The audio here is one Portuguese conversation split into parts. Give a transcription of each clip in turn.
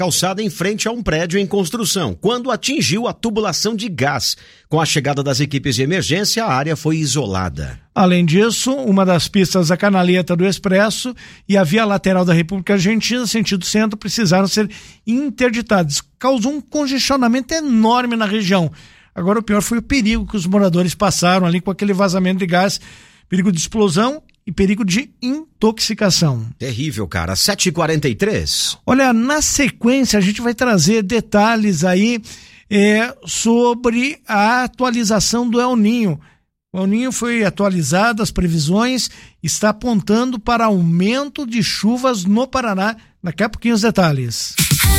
calçada em frente a um prédio em construção, quando atingiu a tubulação de gás. Com a chegada das equipes de emergência, a área foi isolada. Além disso, uma das pistas da canaleta do Expresso e a via lateral da República Argentina, sentido centro, precisaram ser interditadas. Causou um congestionamento enorme na região. Agora o pior foi o perigo que os moradores passaram ali com aquele vazamento de gás, perigo de explosão e perigo de intoxicação. Terrível, cara. 7h43. Olha, na sequência a gente vai trazer detalhes aí sobre a atualização do El Ninho. O El Ninho foi atualizado, as previsões está apontando para aumento de chuvas no Paraná. Daqui a pouquinho os detalhes.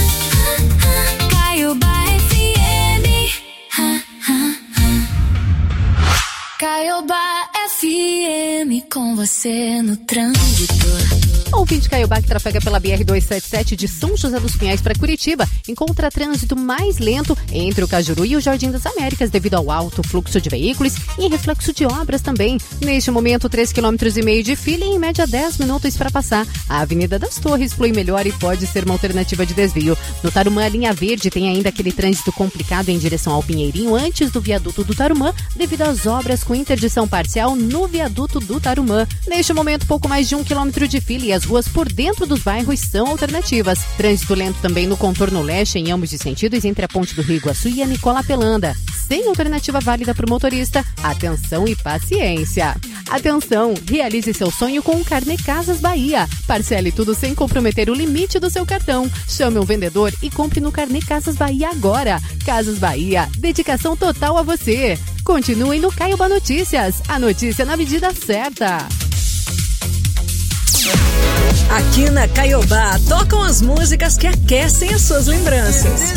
Caiobá FM, com você no trânsito. O ouvinte Caiobá que trafega pela BR-277 de São José dos Pinhais para Curitiba encontra trânsito mais lento entre o Cajuru e o Jardim das Américas devido ao alto fluxo de veículos e reflexo de obras também. Neste momento, 3,5 km de fila e em média 10 minutos para passar. A Avenida das Torres flui melhor e pode ser uma alternativa de desvio. No Tarumã, a linha verde tem ainda aquele trânsito complicado em direção ao Pinheirinho antes do viaduto do Tarumã devido às obras com interdição parcial no viaduto do Tarumã. Neste momento, pouco mais de 1 km de fila e as ruas por dentro dos bairros são alternativas. Trânsito lento também no contorno leste em ambos os sentidos entre a Ponte do Rio Iguaçu e a Nicola Pelanda. Sem alternativa válida para o motorista, atenção e paciência. Atenção, realize seu sonho com o Carnê Casas Bahia. Parcele tudo sem comprometer o limite do seu cartão. Chame um vendedor e compre no Carnê Casas Bahia agora. Casas Bahia, dedicação total a você. Continue no Caiobá Notícias, a notícia na medida certa. Aqui na Caiobá tocam as músicas que aquecem as suas lembranças.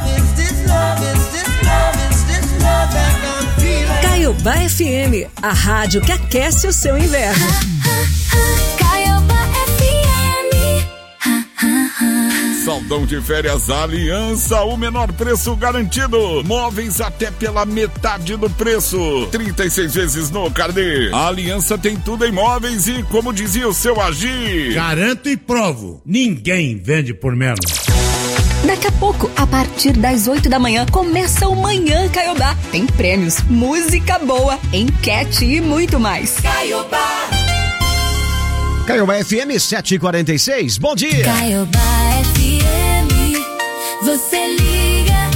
Caiobá FM, a rádio que aquece o seu inverno. Caiobá FM. Saldão de férias Aliança, o menor preço garantido. Móveis até pela metade do preço. 36 vezes no carnê. A Aliança tem tudo em móveis e, como dizia o seu Agir, garanto e provo, ninguém vende por menos. Daqui a pouco, a partir das 8 da manhã, começa o Manhã Caiobá. Tem prêmios, música boa, enquete e muito mais. Caiobá. Caiobá FM 7h46, bom dia! Caiobá FM, você liga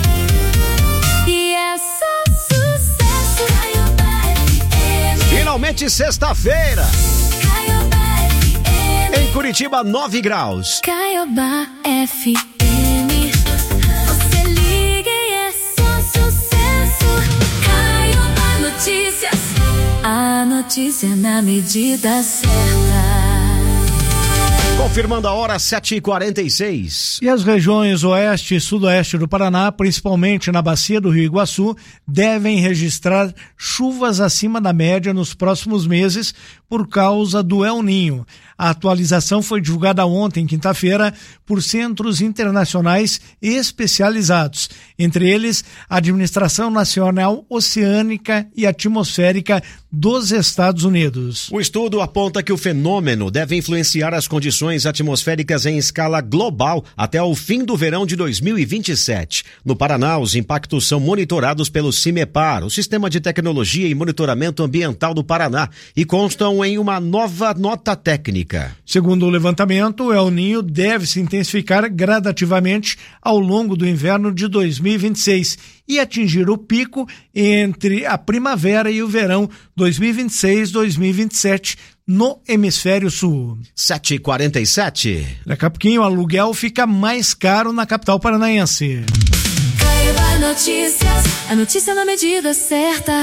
e é só sucesso. Caiobá FM. Finalmente sexta-feira! Caiobá FM. Em Curitiba, 9 graus. Caiobá FM, você liga e é só sucesso. Caiobá Notícias, a notícia na medida certa. Confirmando a hora, 7h46. E as regiões oeste e sudoeste do Paraná, principalmente na bacia do Rio Iguaçu, devem registrar chuvas acima da média nos próximos meses por causa do El Ninho. A atualização foi divulgada ontem, quinta-feira, por centros internacionais especializados, entre eles a Administração Nacional Oceânica e Atmosférica dos Estados Unidos. O estudo aponta que o fenômeno deve influenciar as condições atmosféricas em escala global até o fim do verão de 2027. No Paraná, os impactos são monitorados pelo CIMEPAR, o Sistema de Tecnologia e Monitoramento Ambiental do Paraná, e constam em uma nova nota técnica. Segundo o levantamento, o El Ninho deve se intensificar gradativamente ao longo do inverno de 2026 e atingir o pico entre a primavera e o verão 2026-2027 no hemisfério sul. 7h47. Daqui a pouquinho o aluguel fica mais caro na capital paranaense. Caiobá Notícias, a notícia na medida certa.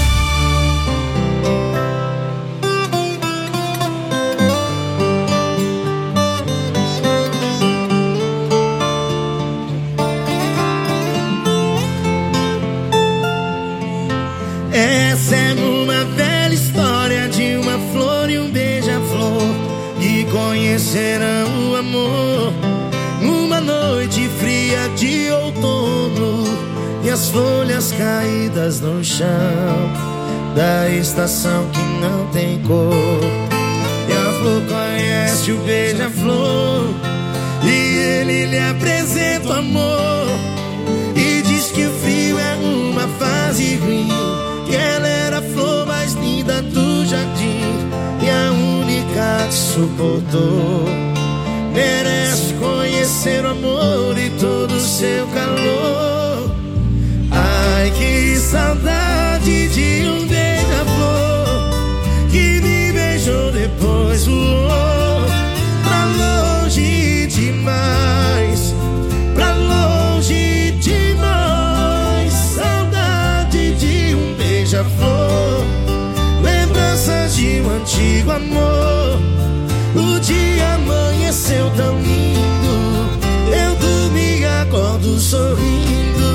Essa é uma velha história de uma flor e um beija-flor que conhecerão o amor numa noite fria de outono, e as folhas caídas no chão da estação que não tem cor. E a flor conhece o beija-flor e ele lhe apresenta o amor e diz que o frio é uma fase ruim, que ela era a flor mais linda do jardim e a única que suportou. Merece conhecer o amor e todo o seu calor. Ai, que saudade de um beija-flor que me beijou depois voou pra longe demais, pra longe de nós. Saudade de um beija-flor, lembranças de um antigo amor. O dia amanheceu tão lindo, eu dormi e acordo sorrindo.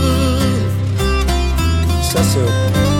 Isso é seu.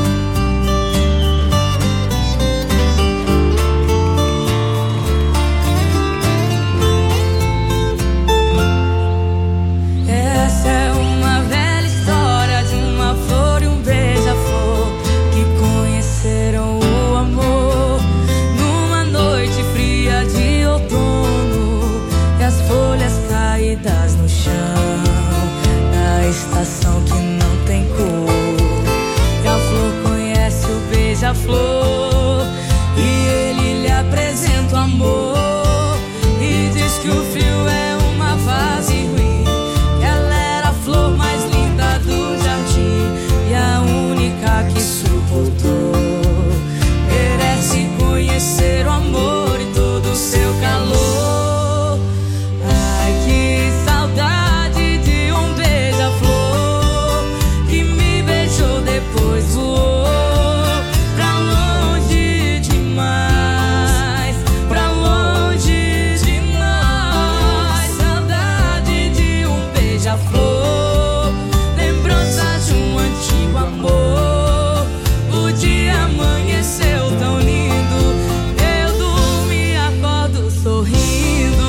Essa é uma velha história de uma flor e um beija-flor que conheceram o amor numa noite fria de outono, e as folhas caídas no chão, na estação que não tem cor. E a flor conhece o beija-flor e ele lhe apresenta o amor e diz que o frio é uma fase ruim, que ela era a flor mais linda do jardim e a única que suportou. Merece conhecer o amor e todo o seu calor. Ai, que saudade de um beija-flor que me beijou depois voou pra longe demais, pra longe de nós. Saudade de um beija-flor, lembranças de um antigo amor. O dia amanheceu tão lindo, eu durmo e acordo sorrindo.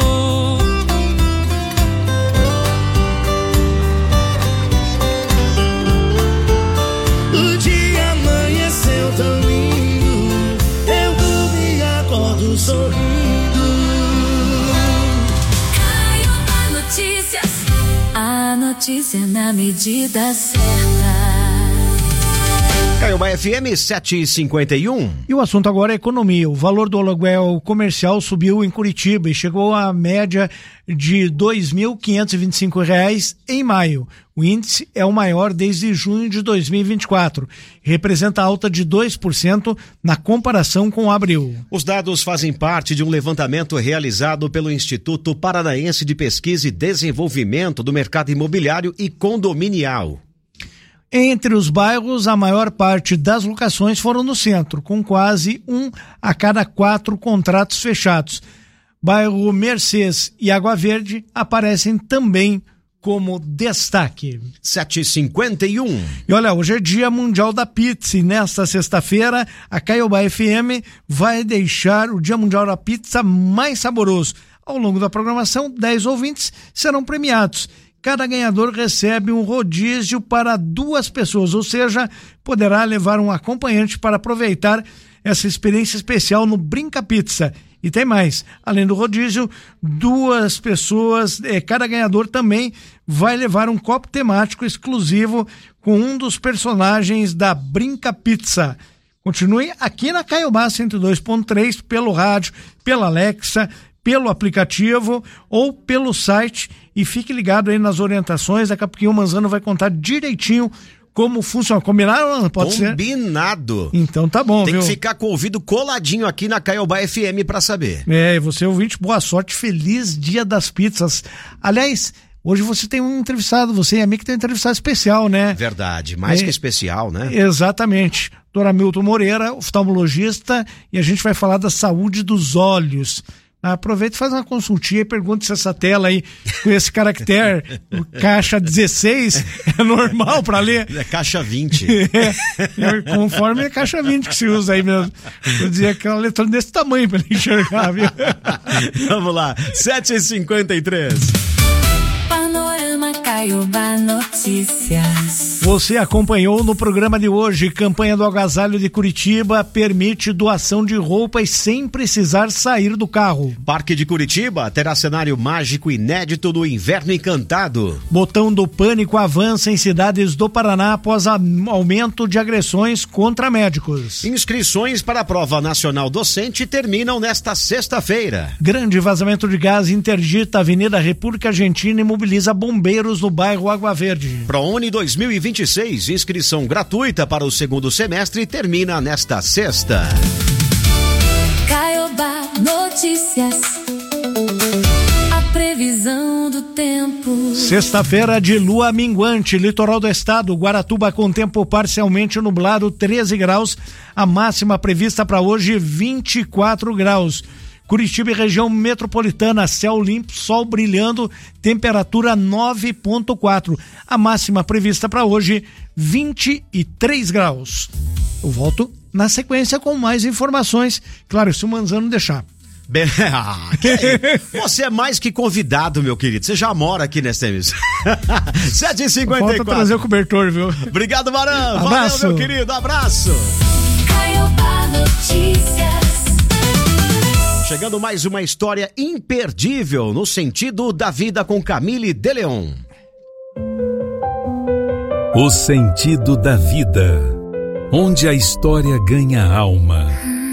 O dia amanheceu tão lindo, eu dormi e acordo sorrindo. Caiobá Notícias. A notícia na medida certa. Caiobá FM 7h51. E o assunto agora é economia. O valor do aluguel comercial subiu em Curitiba e chegou à média de R$ 2.525 em maio. O índice é o maior desde junho de 2024. Representa alta de 2% na comparação com abril. Os dados fazem parte de um levantamento realizado pelo Instituto Paranaense de Pesquisa e Desenvolvimento do Mercado Imobiliário e Condominial. Entre os bairros, a maior parte das locações foram no centro, com quase 1 a cada 4 contratos fechados. Bairro Mercês e Água Verde aparecem também como destaque. 7h51. E olha, hoje é Dia Mundial da Pizza e nesta sexta-feira a Caiobá FM vai deixar o Dia Mundial da Pizza mais saboroso. Ao longo da programação, 10 ouvintes serão premiados. Cada ganhador recebe um rodízio para 2 pessoas, ou seja, poderá levar um acompanhante para aproveitar essa experiência especial no Brinca Pizza. E tem mais, além do rodízio, 2 pessoas, cada ganhador também vai levar um copo temático exclusivo com um dos personagens da Brinca Pizza. Continue aqui na Caiobá 102.3, pelo rádio, pela Alexa, pelo aplicativo ou pelo site, e fique ligado aí nas orientações. Daqui a pouquinho o Manzano vai contar direitinho como funciona. Combinado? Pode ser? Combinado. Então tá bom, Tem viu? que ficar com o ouvido coladinho aqui na Caiobá FM pra saber. E você ouvinte, boa sorte, feliz Dia das Pizzas. Aliás, hoje você tem um entrevistado, você e a mim que tem um entrevistado especial, né? Verdade, mais que especial, né? Exatamente. Dr. Hamilton Moreira, oftalmologista, e a gente vai falar da saúde dos olhos. Aproveita e faz uma consultinha e pergunta se essa tela aí, com esse caractere, caixa 16, é normal para ler. É caixa 20. Conforme é caixa 20 que se usa aí mesmo. Eu dizia que é uma letra desse tamanho para ele enxergar, viu? Vamos lá, 7h53. Panorama Caiobá. Caiobá Notícias. Você acompanhou no programa de hoje, campanha do Agasalho de Curitiba permite doação de roupas sem precisar sair do carro. Parque de Curitiba terá cenário mágico inédito do Inverno Encantado. Botão do Pânico avança em cidades do Paraná após aumento de agressões contra médicos. Inscrições para a prova nacional docente terminam nesta sexta-feira. Grande vazamento de gás interdita a Avenida República Argentina e mobiliza bombeiros no bairro Água Verde. ProUni 2026, inscrição gratuita para o segundo semestre termina nesta sexta. Caiobá Notícias. A previsão do tempo. Sexta-feira de lua minguante, litoral do estado, Guaratuba com tempo parcialmente nublado, 13 graus, a máxima prevista para hoje 24 graus. Curitiba e região metropolitana, céu limpo, sol brilhando, temperatura 9,4. A máxima prevista para hoje, 23 graus. Eu volto na sequência com mais informações, claro, se o Manzano deixar. Você é mais que convidado, meu querido. Você já mora aqui nessa emissão. 7h54. Falta trazer o cobertor, viu? Obrigado, Varão. Abraço. Valeu, meu querido. Abraço. Caiobá Notícias. Chegando mais uma história imperdível no sentido da vida com Camille de Leon. O sentido da vida, onde a história ganha alma.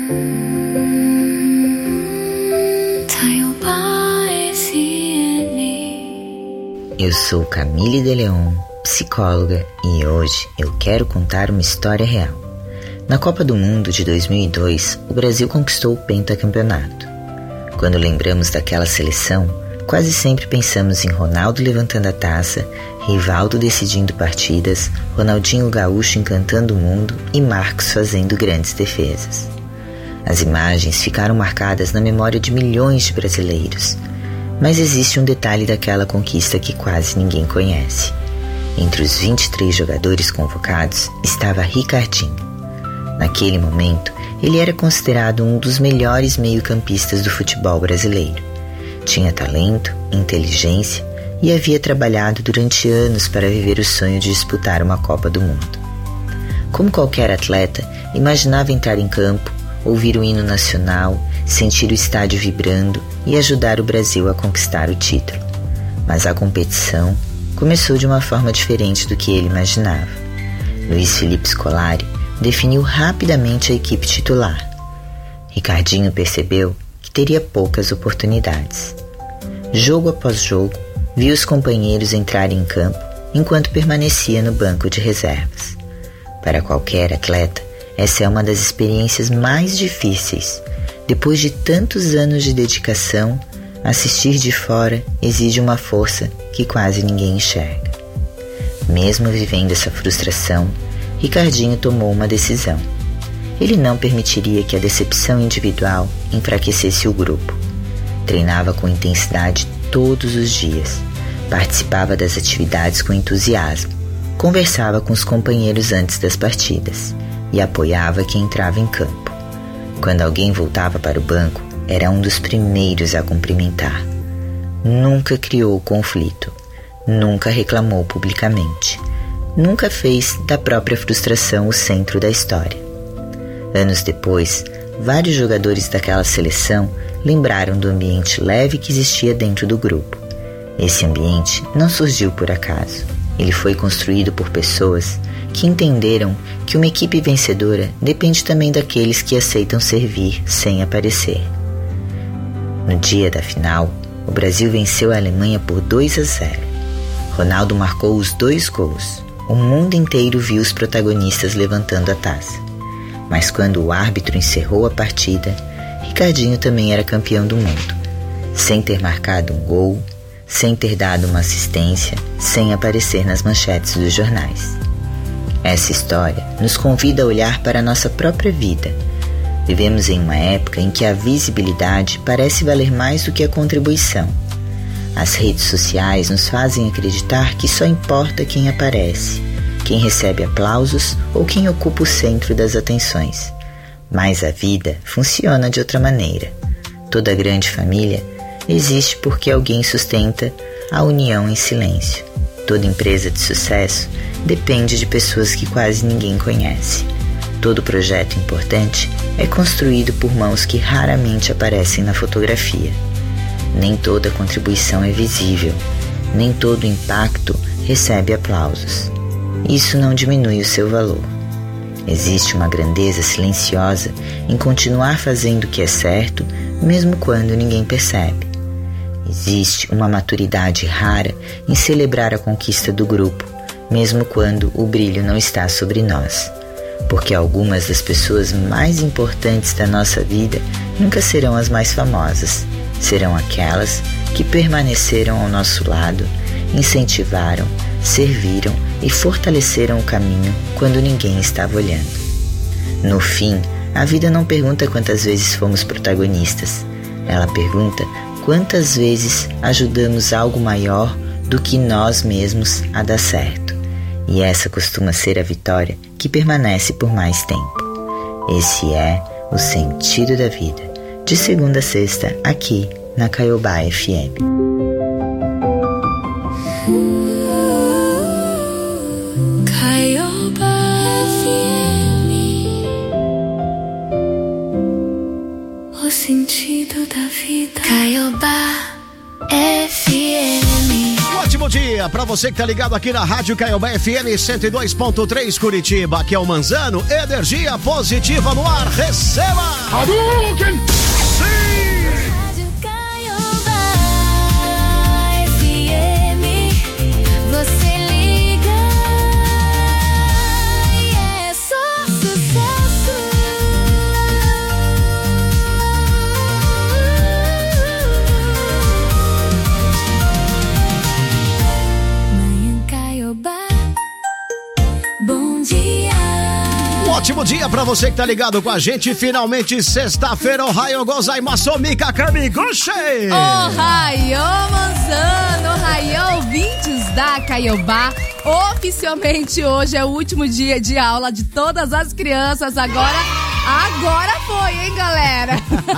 Eu sou Camille de Leon, psicóloga, e hoje eu quero contar uma história real. Na Copa do Mundo de 2002, o Brasil conquistou o pentacampeonato. Quando lembramos daquela seleção, quase sempre pensamos em Ronaldo levantando a taça, Rivaldo decidindo partidas, Ronaldinho Gaúcho encantando o mundo e Marcos fazendo grandes defesas. As imagens ficaram marcadas na memória de milhões de brasileiros. Mas existe um detalhe daquela conquista que quase ninguém conhece. Entre os 23 jogadores convocados estava Ricardinho. Naquele momento, ele era considerado um dos melhores meio-campistas do futebol brasileiro. Tinha talento, inteligência e havia trabalhado durante anos para viver o sonho de disputar uma Copa do Mundo. Como qualquer atleta, imaginava entrar em campo, ouvir o hino nacional, sentir o estádio vibrando e ajudar o Brasil a conquistar o título. Mas a competição começou de uma forma diferente do que ele imaginava. Luiz Felipe Scolari definiu rapidamente a equipe titular. Ricardinho percebeu que teria poucas oportunidades. Jogo após jogo, viu os companheiros entrarem em campo enquanto permanecia no banco de reservas. Para qualquer atleta, essa é uma das experiências mais difíceis. Depois de tantos anos de dedicação, assistir de fora exige uma força que quase ninguém enxerga. Mesmo vivendo essa frustração, Ricardinho tomou uma decisão. Ele não permitiria que a decepção individual enfraquecesse o grupo. Treinava com intensidade todos os dias, participava das atividades com entusiasmo, conversava com os companheiros antes das partidas e apoiava quem entrava em campo. Quando alguém voltava para o banco, era um dos primeiros a cumprimentar. Nunca criou conflito, nunca reclamou publicamente, nunca fez da própria frustração o centro da história. Anos depois, vários jogadores daquela seleção lembraram do ambiente leve que existia dentro do grupo. Esse ambiente não surgiu por acaso. Ele foi construído por pessoas que entenderam que uma equipe vencedora depende também daqueles que aceitam servir sem aparecer. No dia da final, o Brasil venceu a Alemanha por 2-0. Ronaldo marcou os 2 gols. O mundo inteiro viu os protagonistas levantando a taça. Mas quando o árbitro encerrou a partida, Ricardinho também era campeão do mundo, sem ter marcado um gol, sem ter dado uma assistência, sem aparecer nas manchetes dos jornais. Essa história nos convida a olhar para a nossa própria vida. Vivemos em uma época em que a visibilidade parece valer mais do que a contribuição. As redes sociais nos fazem acreditar que só importa quem aparece, quem recebe aplausos ou quem ocupa o centro das atenções. Mas a vida funciona de outra maneira. Toda grande família existe porque alguém sustenta a união em silêncio. Toda empresa de sucesso depende de pessoas que quase ninguém conhece. Todo projeto importante é construído por mãos que raramente aparecem na fotografia. Nem toda contribuição é visível, nem todo impacto recebe aplausos. Isso não diminui o seu valor. Existe uma grandeza silenciosa em continuar fazendo o que é certo, mesmo quando ninguém percebe. Existe uma maturidade rara em celebrar a conquista do grupo, mesmo quando o brilho não está sobre nós. Porque algumas das pessoas mais importantes da nossa vida nunca serão as mais famosas. Serão aquelas que permaneceram ao nosso lado, incentivaram, serviram e fortaleceram o caminho quando ninguém estava olhando. No fim, a vida não pergunta quantas vezes fomos protagonistas. Ela pergunta quantas vezes ajudamos algo maior do que nós mesmos a dar certo. E essa costuma ser a vitória que permanece por mais tempo. Esse é o sentido da vida. De segunda a sexta, aqui na Caiobá FM. Caiobá FM. O sentido da vida. Caiobá FM. Ótimo dia pra você que tá ligado aqui na Rádio Caiobá FM 102.3 Curitiba. Aqui é o Manzano, energia positiva no ar. Receba! Hadouken! Sim! Rádio Caiobá FM. Você liga e é só sucesso. Bom dia. Ótimo dia pra você que tá ligado com a gente. Finalmente sexta-feira, Ohio gozaimasu mika kamiguchi. Ohio, Manzano, Ohio, ouvintes da Caiobá. Oficialmente hoje é o último dia de aula de todas as crianças. Agora foi, hein, galera?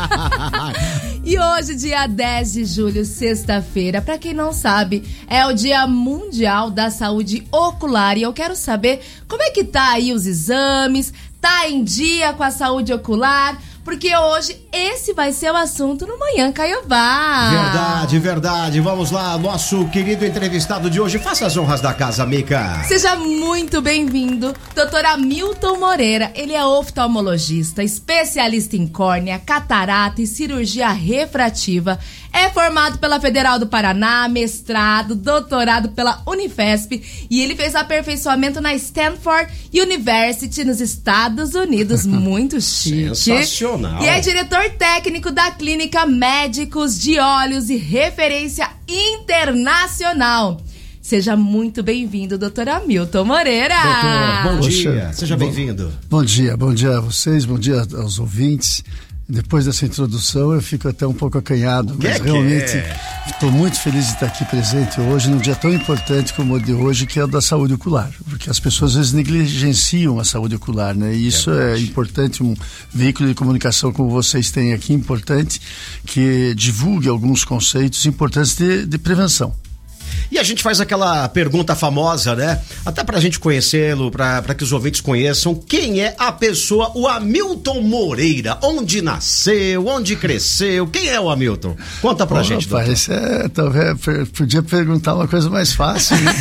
E hoje, dia 10 de julho, sexta-feira, pra quem não sabe, é o Dia Mundial da Saúde Ocular. E eu quero saber como é que tá aí os exames, tá em dia com a saúde ocular? Porque hoje esse vai ser o assunto no Manhã Caiobá. Verdade. Vamos lá, nosso querido entrevistado de hoje. Faça as honras da casa, Mica. Seja muito bem-vindo, Dr. Hamilton Moreira. Ele é oftalmologista, especialista em córnea, catarata e cirurgia refrativa. É formado pela Federal do Paraná, mestrado, doutorado pela Unifesp e ele fez aperfeiçoamento na Stanford University nos Estados Unidos. Muito chique. Sensacional. E é diretor técnico da Clínica Médicos de Olhos e referência internacional. Seja muito bem-vindo, doutor Hamilton Moreira. Doutor, bom dia. Seja bem-vindo. Bom dia a vocês, bom dia aos ouvintes. Depois dessa introdução eu fico até um pouco acanhado, mas realmente estou muito feliz de estar aqui presente hoje, num dia tão importante como o de hoje, que é o da saúde ocular, porque as pessoas às vezes negligenciam a saúde ocular, né? E isso é importante, um veículo de comunicação como vocês têm aqui, importante, que divulgue alguns conceitos importantes de prevenção. E a gente faz aquela pergunta famosa, né? Até pra gente conhecê-lo, pra que os ouvintes conheçam, quem é a pessoa, o Hamilton Moreira? Onde nasceu, onde cresceu? Quem é o Hamilton? Conta pra gente, rapaz, talvez podia perguntar uma coisa mais fácil, né?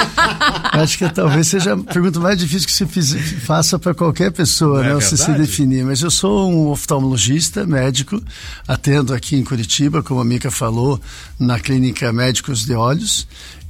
Acho que talvez seja a pergunta mais difícil que se faça para qualquer pessoa, né? Você se definir. Mas eu sou um oftalmologista, médico, atendo aqui em Curitiba, como a Mica falou, na Clínica Médicos de Olhos.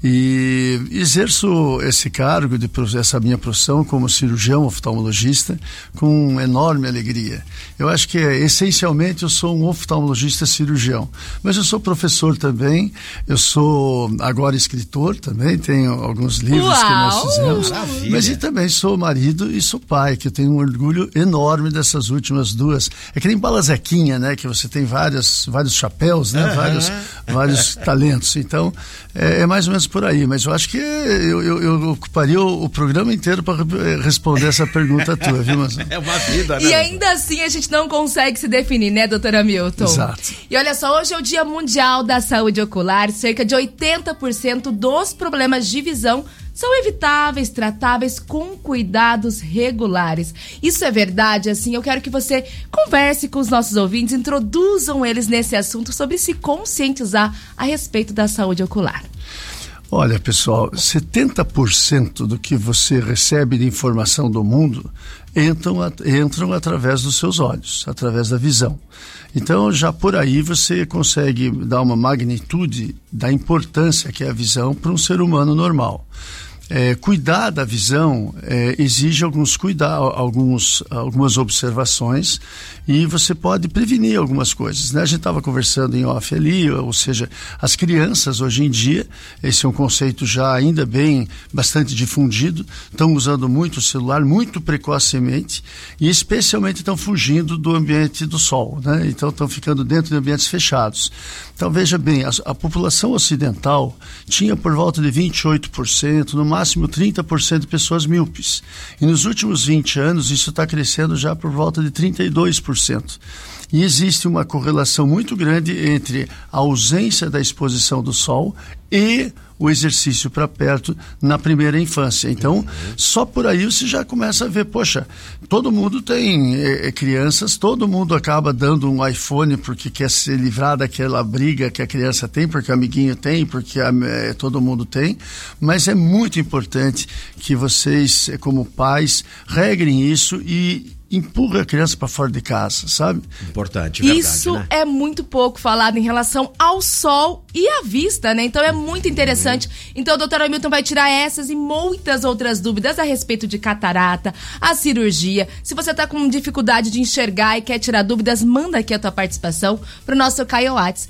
E exerço esse cargo, essa minha profissão como cirurgião oftalmologista com enorme alegria. Eu acho que essencialmente eu sou um oftalmologista cirurgião, mas eu sou professor também, eu sou agora escritor também, tenho alguns livros que nós fizemos, mas e também sou marido e sou pai, que eu tenho um orgulho enorme dessas últimas duas. É que nem Balazequinha, né, que você tem vários chapéus, né, vários talentos. Então é mais ou menos por aí, mas eu acho acho que eu ocuparia o programa inteiro para responder essa pergunta tua, viu, Manzano? É uma vida, né? E ainda assim a gente não consegue se definir, né, doutora Milton? Exato. E olha só, hoje é o Dia Mundial da Saúde Ocular. Cerca de 80% dos problemas de visão são evitáveis, tratáveis com cuidados regulares. Isso é verdade, assim, eu quero que você converse com os nossos ouvintes, introduzam eles nesse assunto sobre se conscientizar a respeito da saúde ocular. Olha, pessoal, 70% do que você recebe de informação do mundo entram através dos seus olhos, através da visão. Então, já por aí você consegue dar uma magnitude da importância que é a visão para um ser humano normal. Cuidar da visão exige algumas observações e você pode prevenir algumas coisas, né? A gente estava conversando em off ali, ou seja, as crianças hoje em dia, esse é um conceito já ainda bastante difundido, estão usando muito o celular, muito precocemente, e especialmente estão fugindo do ambiente do sol, né? Então estão ficando dentro de ambientes fechados. Então veja bem, a população ocidental tinha por volta de 28%, no máximo 30% de pessoas míopes. E nos últimos 20 anos isso está crescendo já por volta de 32%. E existe uma correlação muito grande entre a ausência da exposição do sol e o exercício para perto na primeira infância. Então, só por aí você já começa a ver, poxa, todo mundo tem crianças, todo mundo acaba dando um iPhone porque quer se livrar daquela briga que a criança tem, porque o amiguinho tem, porque todo mundo tem, mas é muito importante que vocês, como pais, regrem isso e empurra a criança para fora de casa, sabe? Importante, verdade, isso, né? É muito pouco falado em relação ao sol e à vista, né? Então é muito interessante. Então o doutor Hamilton vai tirar essas e muitas outras dúvidas a respeito de catarata, a cirurgia. Se você tá com dificuldade de enxergar e quer tirar dúvidas, manda aqui a tua participação pro nosso Caio Whats,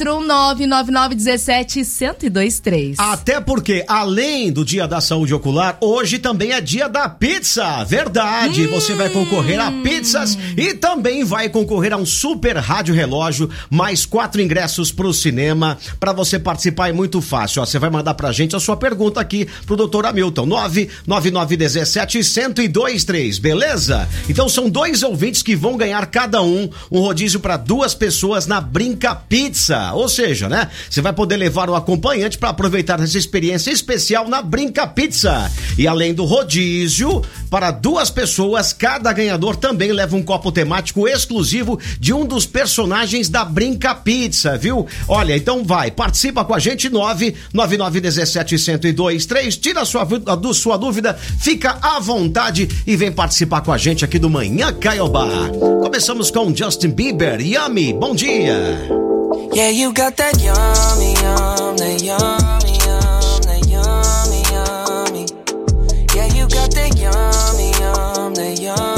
419-9917-1023. Até porque, além do Dia da Saúde Ocular, hoje também é Dia da Pizza. Verdade, você vai concorrer a pizzas e também vai concorrer a um super rádio relógio, mais 4 ingressos pro cinema. Pra você participar é muito fácil, ó, você vai mandar pra gente a sua pergunta aqui pro Dr. Hamilton, 99917-1023, beleza? Então são 2 ouvintes que vão ganhar cada um rodízio pra 2 pessoas na Brinca Pizza, ou seja, né? Você vai poder levar um acompanhante pra aproveitar essa experiência especial na Brinca Pizza. E além do rodízio, para 2 pessoas, cada ganhador também leva um copo temático exclusivo de um dos personagens da Brinca Pizza, viu? Olha, então vai, participa com a gente, 99917-1023, tira a sua dúvida, fica à vontade e vem participar com a gente aqui do Manhã Caiobá. Começamos com Justin Bieber, Yummy, bom dia! Yeah, you got that yummy, yum, that yummy, yum, that yummy, yummy. Yeah, you got that yummy, yum, that yummy.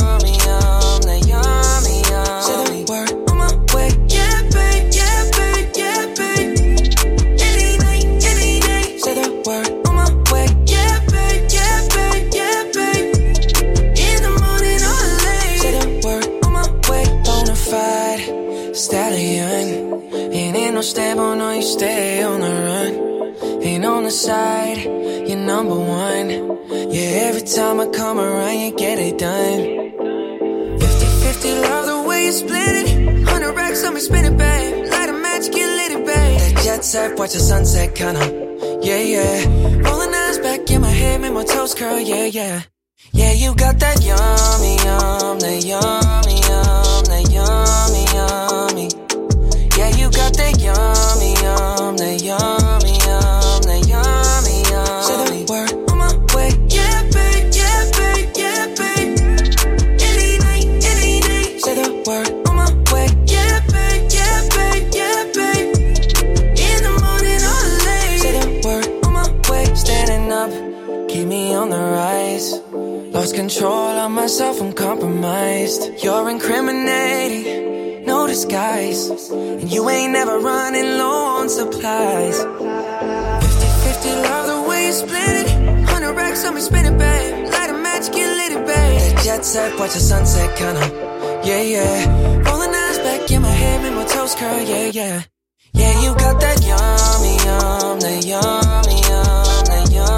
Stable, no, you stay on the run. Ain't on the side, you're number one. Yeah, every time I come around, you get it done. 50-50, love the way you split it. 100 racks on me, spin it, babe. Light a match, get lit, it, babe. That jet set, watch the sunset, kinda. Yeah, yeah. Rolling eyes back in my head, make my toes curl, yeah, yeah. Yeah, you got that yummy, yum, that yummy, yum, that yummy, yummy. Yeah, you got that yummy, yum, that yummy, yum, that yummy, yum. Say the word on my way, yeah, babe, yeah, babe, yeah, babe. Any night, any day. Say the word on my way, yeah, babe, yeah, babe, yeah, babe. In the morning or late. Say the word on my way, standing up, keep me on the rise. Lost control of myself, I'm compromised. You're incriminating, no disguise. And you ain't never running low on supplies. 50-50, love the way you split it. 100 racks on me, spin it, babe. Light a match, get lit, it, babe. That jet set, watch the sunset, kinda. Yeah, yeah. Rolling eyes back in my head, make my toes curl, yeah, yeah. Yeah, you got that yummy, yum, that yummy, yum, that yummy.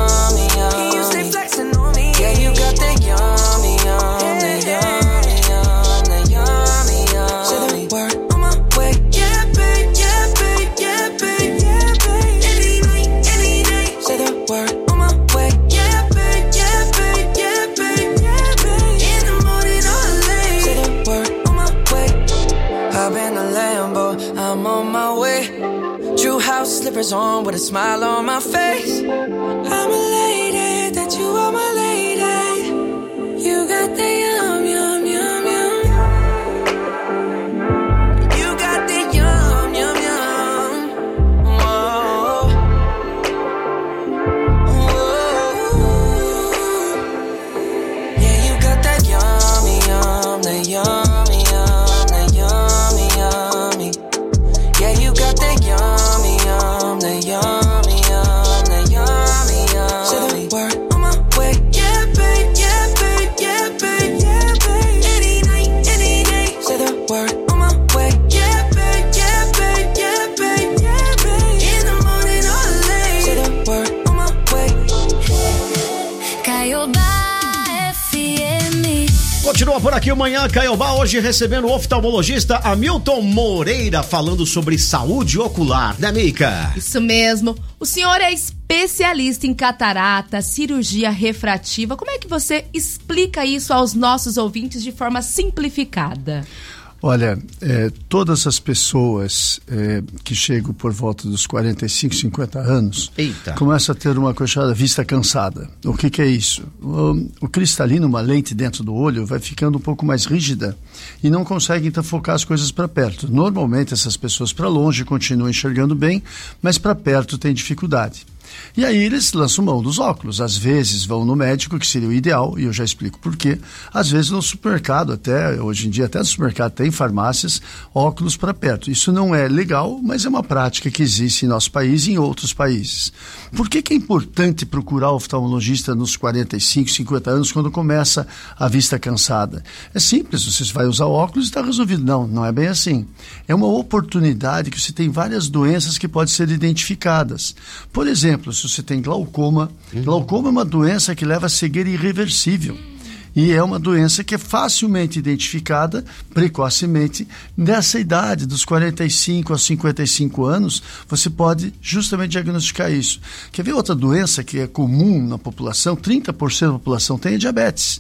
is on with a smile on my face. I'm elated that you are my lady. You got the yum, yum, yum, yum. You got the yum, yum, yum. Whoa. Whoa. Yeah, you got that yummy, yum, the yummy, yum, the yummy, yummy. Yeah, you got that yummy, yum, the yummy, yum, the yummy, yum. Say the word on my way. Yeah, babe, yeah, babe, yeah, babe, yeah, babe. Any night, any day. Say the word on my way. Yeah, babe, yeah, babe, yeah, babe, yeah, babe. In the morning or late. Say the word on my way. Caiobá FM. Continua por aqui o Manhã Caiobá, hoje recebendo o oftalmologista Hamilton Moreira, falando sobre saúde ocular, né, Mica? Isso mesmo. O senhor é especialista em catarata, cirurgia refrativa. Como é que você explica isso aos nossos ouvintes de forma simplificada? Olha, todas as pessoas que chegam por volta dos 45, 50 anos começam a ter uma coisa chamada vista cansada. O que é isso? O cristalino, uma lente dentro do olho, vai ficando um pouco mais rígida e não consegue então focar as coisas para perto. Normalmente essas pessoas para longe continuam enxergando bem, mas para perto tem dificuldade. E aí eles lançam mão dos óculos. Às vezes vão no médico, que seria o ideal, e eu já explico por quê. Às vezes no supermercado, até hoje em dia, até no supermercado tem farmácias, óculos para perto. Isso não é legal, mas é uma prática que existe em nosso país e em outros países. Por que é importante procurar o oftalmologista nos 45, 50 anos, quando começa a vista cansada? É simples, você vai usar óculos e está resolvido. Não, não é bem assim. É uma oportunidade que você tem várias doenças que podem ser identificadas. Por exemplo, se você tem glaucoma, glaucoma é uma doença que leva a cegueira irreversível. E é uma doença que é facilmente identificada, precocemente, nessa idade, dos 45 aos 55 anos, você pode justamente diagnosticar isso. Quer ver outra doença que é comum na população? 30% da população tem diabetes.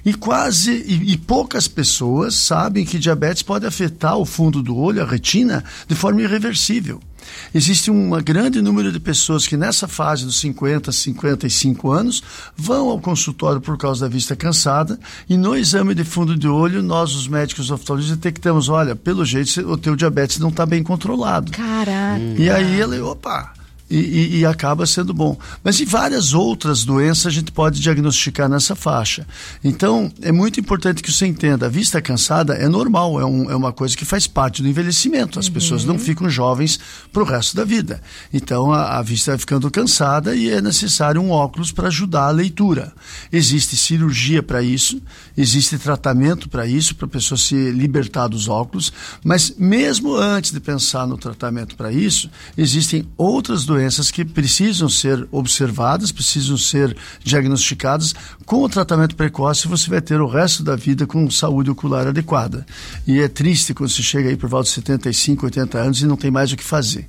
E poucas pessoas sabem que diabetes pode afetar o fundo do olho, a retina, de forma irreversível. Existe um grande número de pessoas que nessa fase dos 50, 55 anos vão ao consultório por causa da vista cansada e no exame de fundo de olho nós, os médicos oftalmologistas, detectamos, olha, pelo jeito o teu diabetes não está bem controlado. Caraca! E aí ela, opa... E acaba sendo bom. Mas em várias outras doenças a gente pode diagnosticar nessa faixa. Então, é muito importante que você entenda, a vista cansada é normal, é uma coisa que faz parte do envelhecimento. As pessoas não ficam jovens para o resto da vida. Então, a vista vai ficando cansada e é necessário um óculos para ajudar a leitura. Existe cirurgia para isso, existe tratamento para isso, para a pessoa se libertar dos óculos, mas mesmo antes de pensar no tratamento para isso, existem outras doenças que precisam ser observadas, precisam ser diagnosticadas. Com o tratamento precoce você vai ter o resto da vida com saúde ocular adequada. E é triste quando você chega aí por volta de 75, 80 anos e não tem mais o que fazer.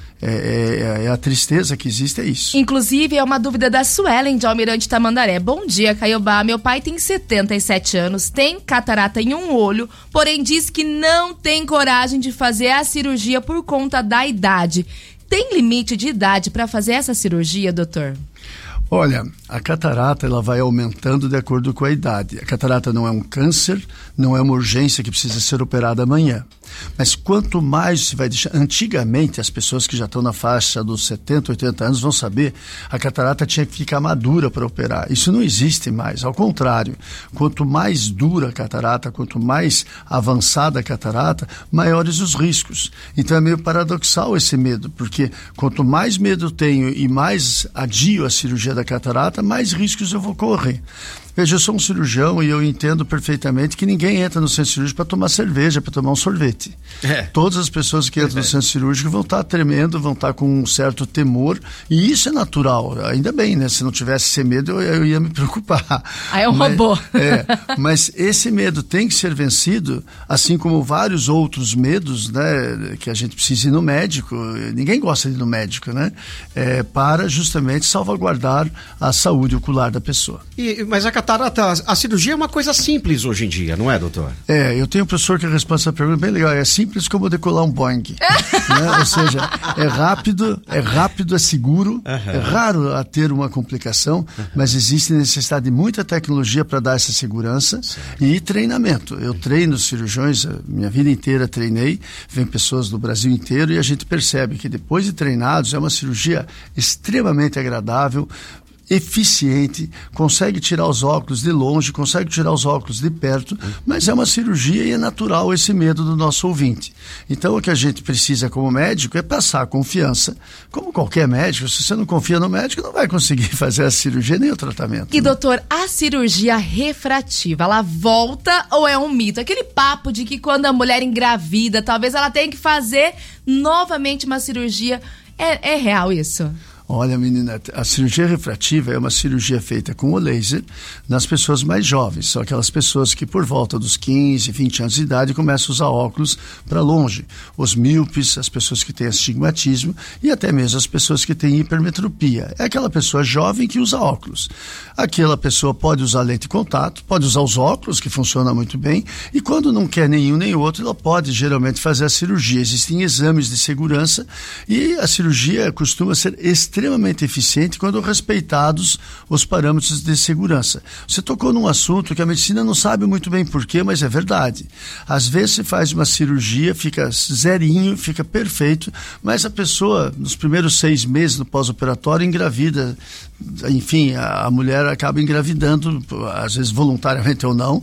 A tristeza que existe, é isso. Inclusive, é uma dúvida da Suelen de Almirante Tamandaré. Bom dia, Caiobá. Meu pai tem 77 anos, tem catarata em um olho, porém diz que não tem coragem de fazer a cirurgia por conta da idade. Tem limite de idade para fazer essa cirurgia, doutor? Olha, a catarata ela vai aumentando de acordo com a idade. A catarata não é um câncer, não é uma urgência que precisa ser operada amanhã. Mas quanto mais você vai deixar... Antigamente, as pessoas que já estão na faixa dos 70, 80 anos vão saber, a catarata tinha que ficar madura para operar. Isso não existe mais. Ao contrário, quanto mais dura a catarata, quanto mais avançada a catarata, maiores os riscos. Então é meio paradoxal esse medo, porque quanto mais medo eu tenho e mais adio a cirurgia da catarata, mais riscos eu vou correr. Veja, eu sou um cirurgião e eu entendo perfeitamente que ninguém entra no centro cirúrgico para tomar cerveja, para tomar um sorvete. Todas as pessoas que entram no centro cirúrgico vão estar tremendo, vão estar com um certo temor, e isso é natural. Ainda bem, né? Se não tivesse esse medo, eu ia me preocupar. Aí é um robô. Mas esse medo tem que ser vencido, assim como vários outros medos, né? Que a gente precisa ir no médico. Ninguém gosta de ir no médico, né? Para justamente salvaguardar a saúde ocular da pessoa. Mas a catarata, a cirurgia é uma coisa simples hoje em dia, não é, doutor? Eu tenho um professor que responde essa pergunta bem legal. É simples como decolar um Boeing. Né? Ou seja, é rápido, é seguro, é raro a ter uma complicação, mas existe necessidade de muita tecnologia para dar essa segurança e treinamento. Eu treino cirurgiões, minha vida inteira treinei, vem pessoas do Brasil inteiro e a gente percebe que depois de treinados é uma cirurgia extremamente agradável, eficiente, consegue tirar os óculos de longe, consegue tirar os óculos de perto, mas é uma cirurgia e é natural esse medo do nosso ouvinte. Então o que a gente precisa como médico é passar a confiança, como qualquer médico. Se você não confia no médico, não vai conseguir fazer a cirurgia nem o tratamento. E doutor, a cirurgia refrativa, ela volta ou é um mito? Aquele papo de que quando a mulher engravida, talvez ela tenha que fazer novamente uma cirurgia, é real isso? Olha, menina, a cirurgia refrativa é uma cirurgia feita com o laser nas pessoas mais jovens. São aquelas pessoas que por volta dos 15, 20 anos de idade começam a usar óculos para longe. Os míopes, as pessoas que têm astigmatismo e até mesmo as pessoas que têm hipermetropia. É aquela pessoa jovem que usa óculos. Aquela pessoa pode usar lente de contato, pode usar os óculos, que funciona muito bem, e quando não quer nenhum nem outro, ela pode geralmente fazer a cirurgia. Existem exames de segurança e a cirurgia costuma ser extremamente eficiente quando respeitados os parâmetros de segurança. Você tocou num assunto que a medicina não sabe muito bem porquê, mas é verdade. Às vezes se faz uma cirurgia, fica zerinho, fica perfeito, mas a pessoa, nos primeiros 6 meses do pós-operatório, engravida. Enfim, a mulher acaba engravidando, às vezes voluntariamente ou não,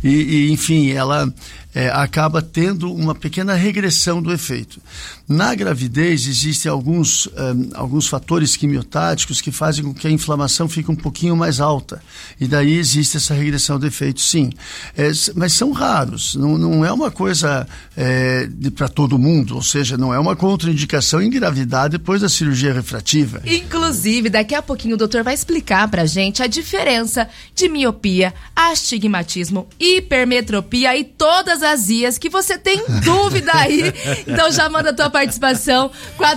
e enfim, ela acaba tendo uma pequena regressão do efeito. Na gravidez existem alguns fatores quimiotáticos que fazem com que a inflamação fique um pouquinho mais alta, e daí existe essa regressão do efeito, sim. Mas são raros, não é uma coisa para todo mundo, ou seja, não é uma contraindicação engravidar depois da cirurgia refrativa. Inclusive, daqui a pouquinho o doutor vai explicar pra gente a diferença de miopia, astigmatismo, hipermetropia e todas as ias que você tem dúvida aí. Então já manda a tua participação,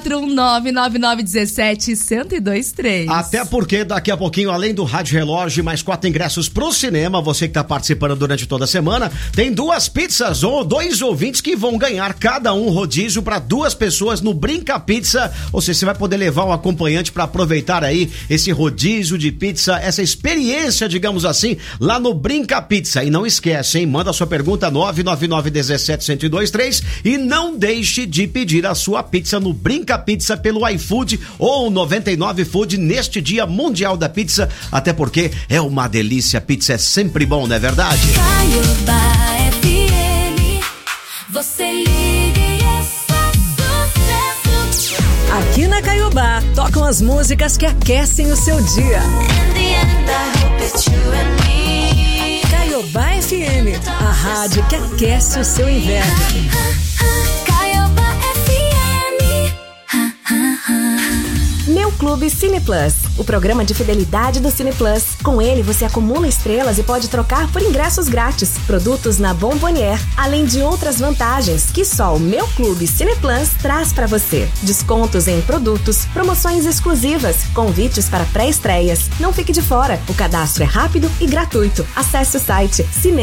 419-9917-1023. Até porque daqui a pouquinho, além do Rádio Relógio, mais 4 ingressos pro cinema, você que tá participando durante toda a semana, tem 2 pizzas ou 2 ouvintes que vão ganhar cada um rodízio para 2 pessoas no Brinca Pizza. Ou seja, você vai poder levar um acompanhante para aproveitar aí esse rodízio de pizza, essa experiência, digamos assim, lá no Brinca Pizza. E não esquece, hein? Manda a sua pergunta 99917-1023 e não deixe de pedir a sua pizza no Brinca Pizza pelo iFood ou 99 Food neste Dia Mundial da Pizza, até porque é uma delícia, pizza é sempre bom, não é verdade? Caiobá FM, você liga e é só sucesso. Aqui na Caiobá, tocam as músicas que aquecem o seu dia. Caiobá FM, a rádio que aquece o seu inverno. Caiobá FM. Meu Clube Cine Plus, o programa de fidelidade do Cine Plus. Com ele, você acumula estrelas e pode trocar por ingressos grátis, produtos na Bombonier, além de outras vantagens que só o Meu Clube Cine Plus traz para você. Descontos em produtos, promoções exclusivas, convites para pré-estreias. Não fique de fora, o cadastro é rápido e gratuito. Acesse o site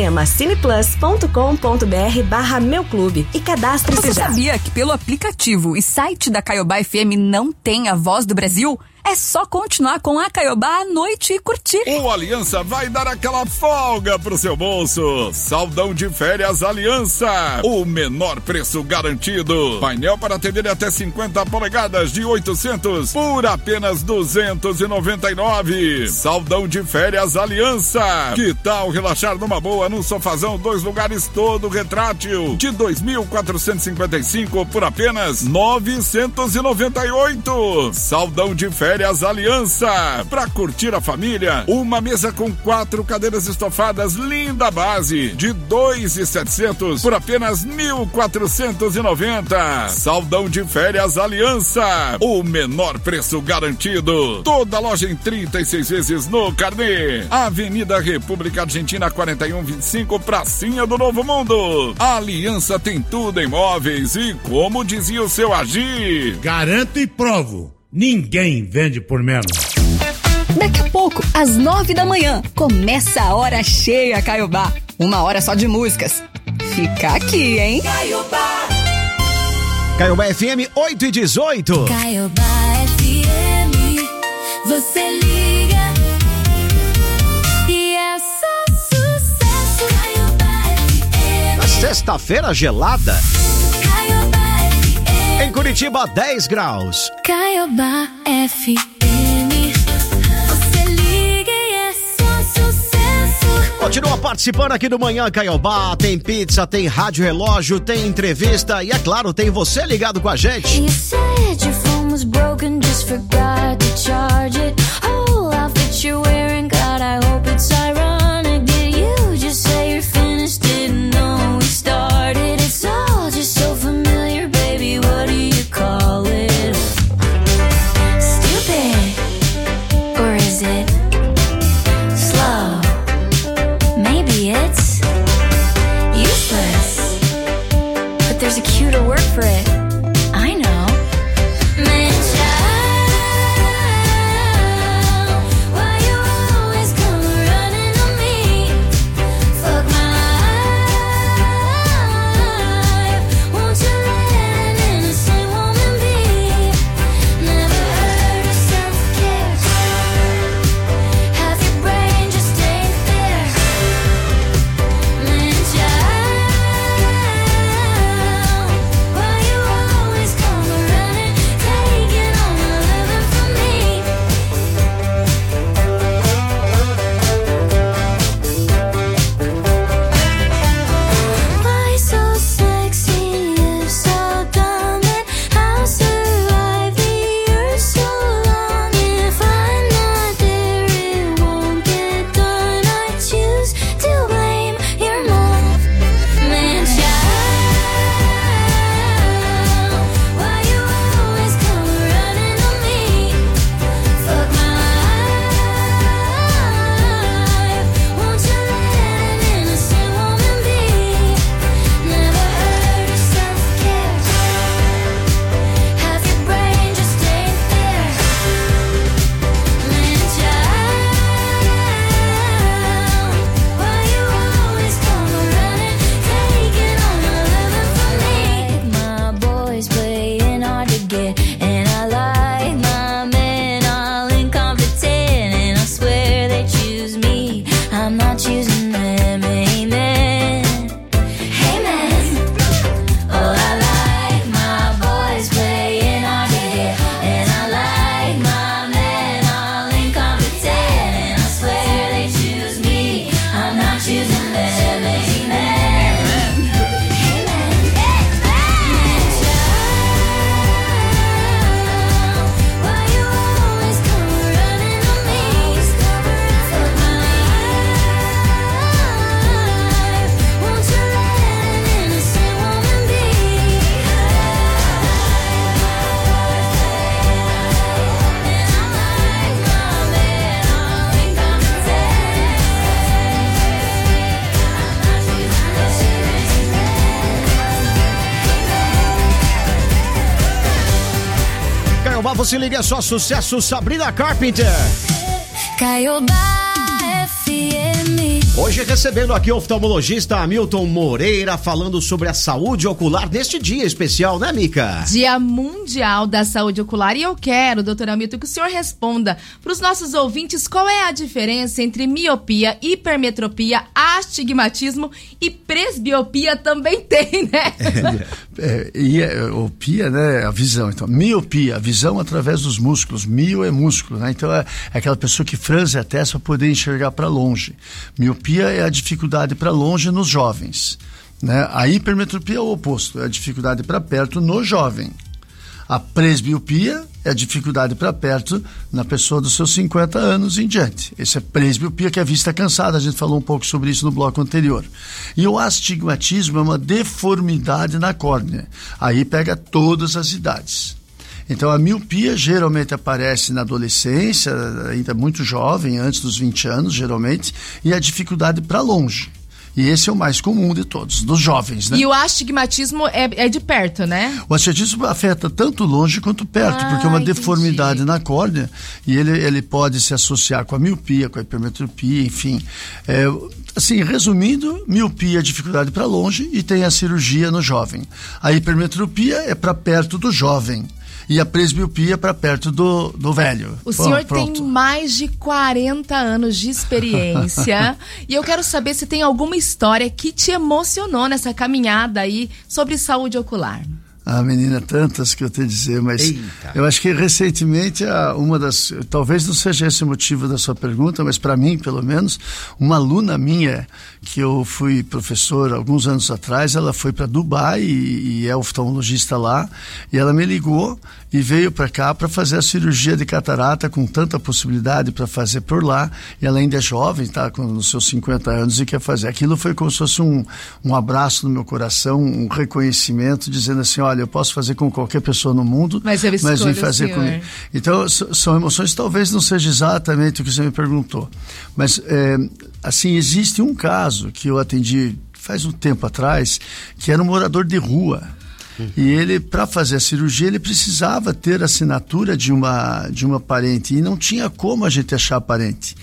cinemacineplus.com.br/meuclube e cadastre-se já. Você sabia que pelo aplicativo e site da Caiobá FM não tem a voz do Brasil? É só continuar com a Caiobá à noite e curtir. O Aliança vai dar aquela folga pro seu bolso. Saldão de férias Aliança. O menor preço garantido. Painel para TV até 50 polegadas de 800 por apenas 299. Saldão de férias Aliança. Que tal relaxar numa boa num sofazão 2 lugares todo retrátil de 2.455 por apenas 998. Saldão de férias Aliança, pra curtir a família, uma mesa com 4 cadeiras estofadas, linda base, de 2.700 por apenas 1.490. Saldão de férias Aliança, o menor preço garantido. Toda loja em 36 vezes no carnê. Avenida República Argentina 4125, pracinha do Novo Mundo. A Aliança tem tudo em móveis e, como dizia o seu Agir, garanto e provo. Ninguém vende por menos. Daqui a pouco, às 9 da manhã, começa a Hora Cheia Caiobá. 1 hora só de músicas. Fica aqui, hein? Caiobá FM 8h18. Caiobá FM, você liga e é só sucesso. Caiobá FM. Na sexta-feira gelada. Caiobá FM. Em Curitiba, 10 graus. Caiobá FM. Você liga e é só sucesso. Continua participando aqui do Manhã Caiobá. Tem pizza, tem rádio relógio, tem entrevista e, é claro, tem você ligado com a gente. You said your phone was broken, just forgot to charge it. Whole outfit you're wearing, God, I hope it's ironic. Did you just say you're finished? Didn't know we started. It's all just so familiar, baby. What do you call it? Stupid, or is it slow? Maybe it's useless, but there's a cuter word for it. I know. Man, child, why you always come running on me? Fuck my life. Won't you let an innocent woman be? Never heard of self-care. Half your brain just ain't there. Man, child, why you always come running, taking all my loving from me? Why so sexy, if so dumb, and how survive the years so long? If I'm not there, it won't get done. I choose to blame your mom. Man, child, why you always come running on me? Fuck my life. Won't you let an innocent woman be? Never heard of self-care. Half your brain just ain't there. Man, child, why you always come running, taking all my loving from me? My boys playing hard to get, and I like my men all incompetent, and I swear they choose me, I'm not choosing them. Amen. Amen. Oh, I like my boys playing hard to get, and I like my men all incompetent, and I swear they choose me, I'm not choosing them. Amen. Why you always come running on me? Fuck my life. Won't you let an innocent woman be? Caiobá, você liga, é só sucesso. Sabrina Carpenter. Caiobá FM. Hoje recebendo aqui o oftalmologista Hamilton Moreira, falando sobre a saúde ocular neste dia especial, né, Mica? Dia Mundial da Saúde Ocular. E eu quero, doutor Hamilton, que o senhor responda para os nossos ouvintes qual é a diferença entre miopia, hipermetropia, astigmatismo e presbiopia também tem, né? Miopia, né, a visão. Então, miopia, a visão através dos músculos. Mio é músculo, né? Então, é aquela pessoa que franze a testa para poder enxergar para longe. Miopia é a dificuldade para longe nos jovens, né? A hipermetropia é o oposto, é a dificuldade para perto no jovem. A presbiopia é a dificuldade para perto na pessoa dos seus 50 anos em diante. Esse é presbiopia, que é a vista cansada. A gente falou um pouco sobre isso no bloco anterior. E o astigmatismo é uma deformidade na córnea. Aí pega todas as idades. Então, a miopia geralmente aparece na adolescência, ainda muito jovem, antes dos 20 anos, geralmente, e a dificuldade para longe. E esse é o mais comum de todos, dos jovens, né? E o astigmatismo é de perto, né? O astigmatismo afeta tanto longe quanto perto, porque é uma deformidade na córnea e ele pode se associar com a miopia, com a hipermetropia, enfim. Assim, resumindo, miopia é dificuldade para longe e tem a cirurgia no jovem. A hipermetropia é para perto do jovem. E a presbiopia para perto do velho. O senhor tem mais de 40 anos de experiência e eu quero saber se tem alguma história que te emocionou nessa caminhada aí sobre saúde ocular. Menina, tantas que eu tenho a dizer, mas eu acho que recentemente talvez não seja esse o motivo da sua pergunta, mas para mim, pelo menos, uma aluna minha, que eu fui professor alguns anos atrás, ela foi para Dubai e é oftalmologista lá, e ela me ligou e veio para cá para fazer a cirurgia de catarata com tanta possibilidade para fazer por lá, e ela ainda é jovem, tá com os seus 50 anos e quer fazer. Aquilo foi como se fosse um abraço no meu coração, um reconhecimento, dizendo assim, olha, eu posso fazer com qualquer pessoa no mundo, mas vem fazer comigo. Então, são emoções, talvez não seja exatamente o que você me perguntou, mas assim, existe um caso que eu atendi faz um tempo atrás, que era um morador de rua. E ele, para fazer a cirurgia, ele precisava ter a assinatura de uma parente e não tinha como a gente achar parente.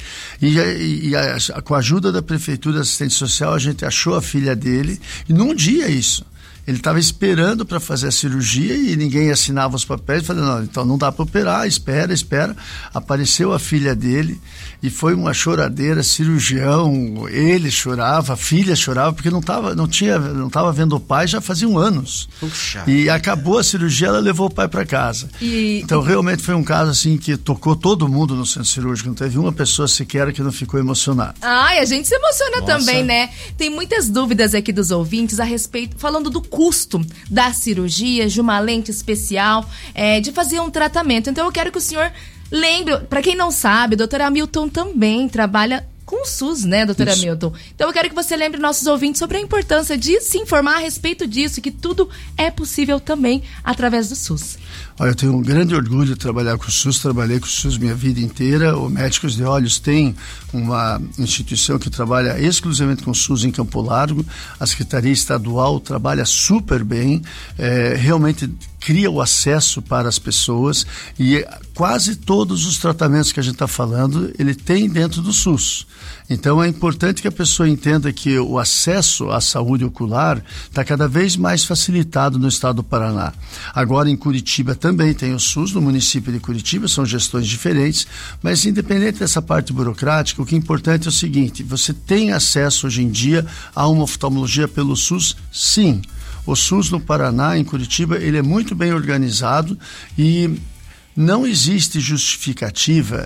Com a ajuda da prefeitura, da assistente social, a gente achou a filha dele e num dia isso. Ele estava esperando para fazer a cirurgia e ninguém assinava os papéis. Falei, não, então não dá para operar, espera. Apareceu a filha dele e foi uma choradeira, cirurgião, ele chorava, a filha chorava, porque não estava vendo o pai já faziam anos. Puxa. E acabou a cirurgia, ela levou o pai para casa. Então realmente foi um caso assim que tocou todo mundo no centro cirúrgico, não teve uma pessoa sequer que não ficou emocionada. Ai, a gente se emociona também, né? Tem muitas dúvidas aqui dos ouvintes a respeito, falando do custo da cirurgia, de uma lente especial, de fazer um tratamento. Então eu quero que o senhor lembre, para quem não sabe, a doutora Hamilton também trabalha com o SUS, né, doutora Hamilton? Então eu quero que você lembre nossos ouvintes sobre a importância de se informar a respeito disso, que tudo é possível também através do SUS. Olha, eu tenho um grande orgulho de trabalhar com o SUS, trabalhei com o SUS minha vida inteira. O Médicos de Olhos tem uma instituição que trabalha exclusivamente com o SUS em Campo Largo. A Secretaria Estadual trabalha super bem, realmente cria o acesso para as pessoas e quase todos os tratamentos que a gente está falando, ele tem dentro do SUS. Então é importante que a pessoa entenda que o acesso à saúde ocular está cada vez mais facilitado no estado do Paraná. Agora em Curitiba também tem o SUS, no município de Curitiba, são gestões diferentes, mas independente dessa parte burocrática, o que é importante é o seguinte, você tem acesso hoje em dia a uma oftalmologia pelo SUS? Sim. O SUS no Paraná, em Curitiba, ele é muito bem organizado e não existe justificativa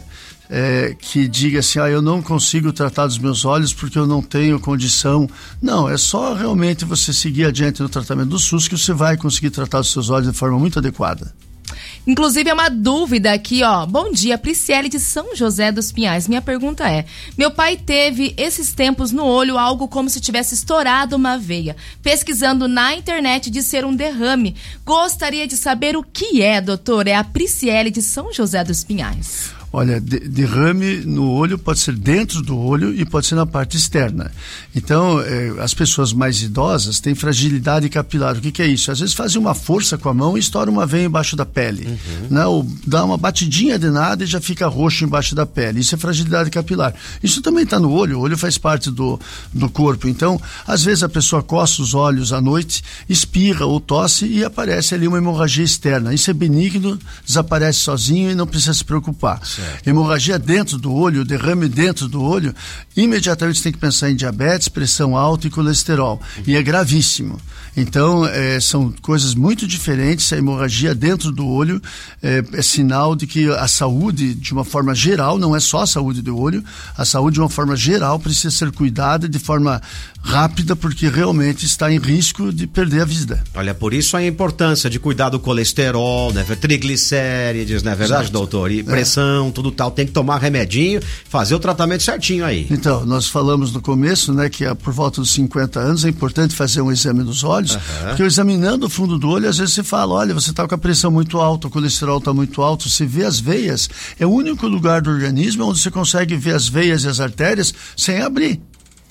que diga assim, eu não consigo tratar dos meus olhos porque eu não tenho condição. Não, é só realmente você seguir adiante no tratamento do SUS que você vai conseguir tratar os seus olhos de forma muito adequada. Inclusive é uma dúvida aqui, ó. Bom dia, Prisciele de São José dos Pinhais. Minha pergunta é, meu pai teve esses tempos no olho algo como se tivesse estourado uma veia. Pesquisando na internet de ser um derrame. Gostaria de saber o que é, doutor. É a Prisciele de São José dos Pinhais. Olha, derrame no olho pode ser dentro do olho e pode ser na parte externa. Então, as pessoas mais idosas têm fragilidade capilar. O que é isso? Às vezes fazem uma força com a mão e estoura uma veia embaixo da pele. Né? Ou dá uma batidinha de nada e já fica roxo embaixo da pele. Isso é fragilidade capilar. Isso também está no olho. O olho faz parte do corpo. Então, às vezes a pessoa coça os olhos à noite, espirra ou tosse e aparece ali uma hemorragia externa. Isso é benigno, desaparece sozinho e não precisa se preocupar. Certo. Hemorragia dentro do olho, derrame dentro do olho, imediatamente você tem que pensar em diabetes, pressão alta e colesterol. E é gravíssimo. Então, são coisas muito diferentes. A hemorragia dentro do olho é sinal de que a saúde, de uma forma geral, não é só a saúde do olho, a saúde, de uma forma geral, precisa ser cuidada de forma rápida, porque realmente está em risco de perder a vida. Olha, por isso a importância de cuidar do colesterol, né? Triglicérides, não é verdade, certo, doutor? E pressão, tudo tal, tem que tomar remedinho, fazer o tratamento certinho aí. Então, nós falamos no começo, né, que por volta dos 50 anos é importante fazer um exame dos olhos, porque examinando o fundo do olho, às vezes você fala, olha, você está com a pressão muito alta, o colesterol está muito alto, você vê as veias, é o único lugar do organismo onde você consegue ver as veias e as artérias sem abrir.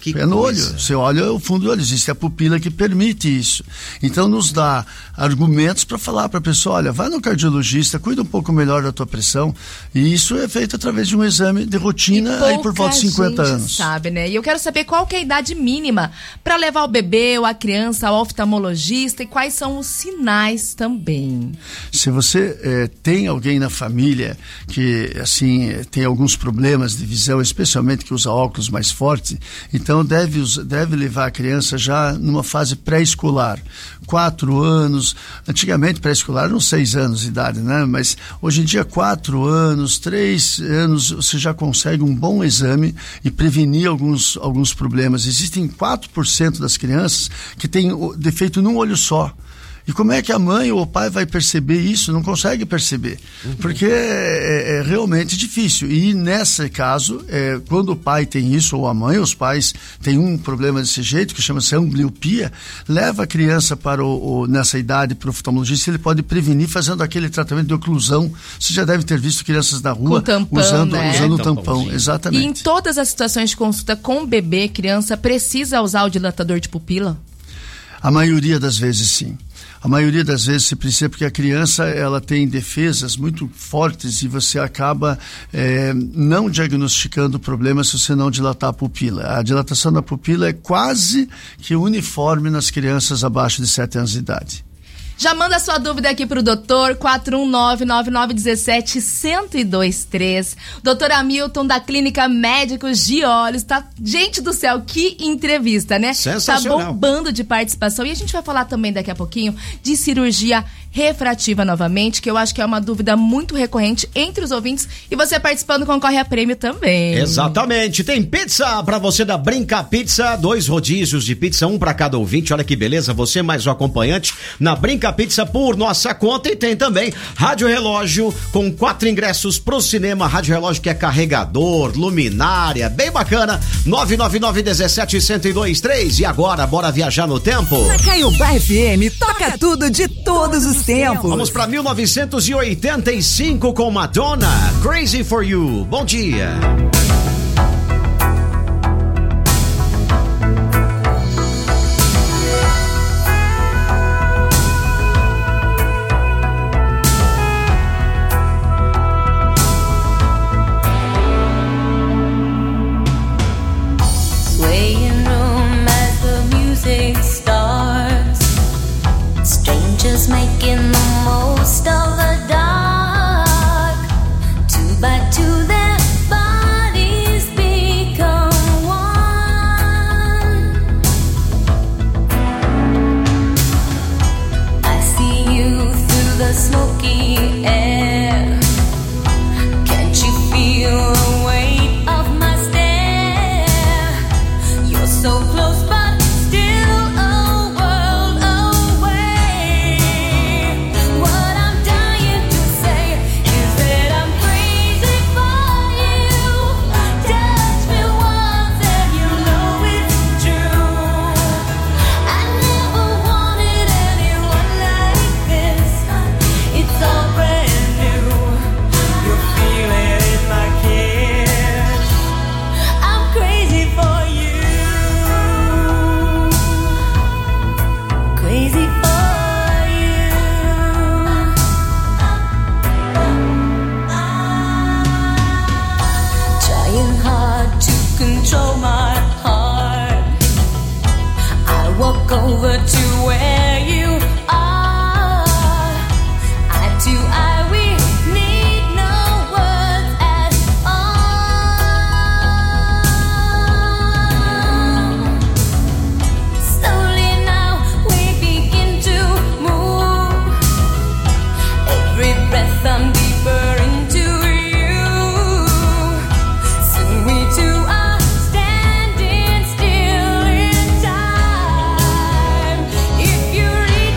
É no olho. Você olha o fundo do olho, existe a pupila que permite isso. Então nos dá argumentos para falar para a pessoa, olha, vai no cardiologista, cuida um pouco melhor da tua pressão. E isso é feito através de um exame de rotina aí por volta de 50 anos. Sabe, né? E eu quero saber qual que é a idade mínima para levar o bebê ou a criança ao oftalmologista e quais são os sinais também. Se você tem alguém na família que assim tem alguns problemas de visão, especialmente que usa óculos mais fortes, então deve levar a criança já numa fase pré-escolar, 4 anos, antigamente pré-escolar eram 6 anos de idade, né? Mas hoje em dia 4 anos, 3 anos, você já consegue um bom exame e prevenir alguns problemas. Existem 4% das crianças que têm defeito num olho só. E como é que a mãe ou o pai vai perceber isso? Não consegue perceber, porque é realmente difícil. E nesse caso, quando o pai tem isso, ou a mãe, os pais têm um problema desse jeito, que chama-se ambliopia, leva a criança nessa idade para o oftalmologista, ele pode prevenir fazendo aquele tratamento de oclusão. Você já deve ter visto crianças na rua tampão, usando o tampão. Tampãozinho. Exatamente. E em todas as situações de consulta com bebê, criança, precisa usar o dilatador de pupila? A maioria das vezes, sim. A maioria das vezes se precisa, porque a criança ela tem defesas muito fortes e você acaba não diagnosticando o problema se você não dilatar a pupila. A dilatação da pupila é quase que uniforme nas crianças abaixo de 7 anos de idade. Já manda sua dúvida aqui pro doutor, 419-9917-1023. Doutor Hamilton, da Clínica Médicos de Olhos. Tá, gente do céu, que entrevista, né? Sensacional. Tá bombando de participação. E a gente vai falar também daqui a pouquinho de cirurgia refrativa novamente, que eu acho que é uma dúvida muito recorrente entre os ouvintes. E você participando concorre a prêmio também. Exatamente. Tem pizza pra você da Brinca Pizza, 2 rodízios de pizza, 1 pra cada ouvinte. Olha que beleza, você mais o acompanhante na Brinca Pizza por nossa conta. E tem também Rádio Relógio com 4 ingressos pro cinema. Rádio Relógio que é carregador, luminária, bem bacana. 999-17-1023. E agora, bora viajar no tempo? Na Caiobá FM, toca tudo de todos os tempos. Vamos pra 1985 com Madonna, Crazy for You. Bom dia. Strangers making the most of the dark. 2 by 2 their bodies become one. I see you through the smoky air. Can't you feel the weight of my stare? You're so close but still a world away. What I'm dying to say is that I'm crazy for you. Touch me once and you know it's true. I never wanted anyone like this. It's all brand new. You feel it in my kiss. I'm crazy for you. Crazy for you. Trying hard to control my heart. I walk over to where you are. Eye to eye, we need no words at all. Slowly now we begin to move. Every breath I'm deeper into you. Soon we two are standing still in time. If you reach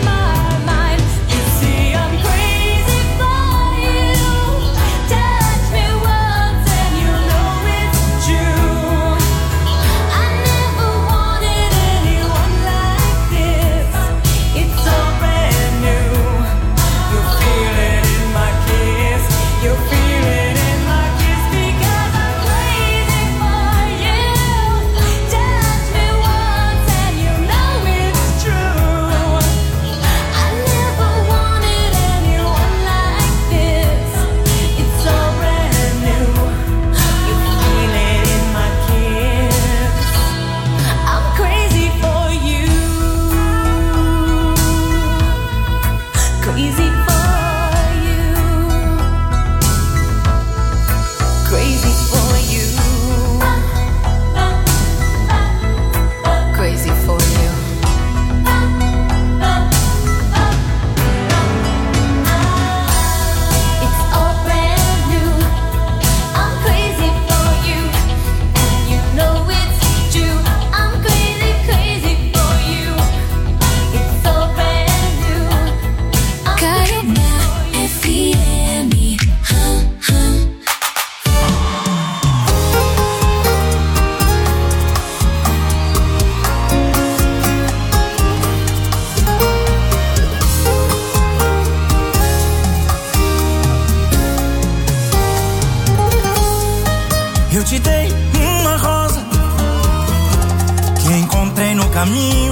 uma rosa que encontrei no caminho.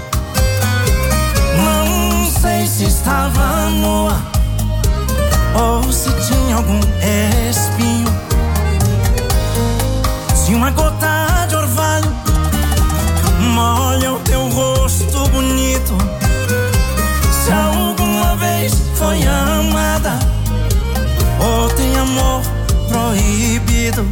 Não sei se estava nua ou se tinha algum espinho. Se uma gota de orvalho molha o teu rosto bonito, se alguma vez foi amada ou tem amor proibido.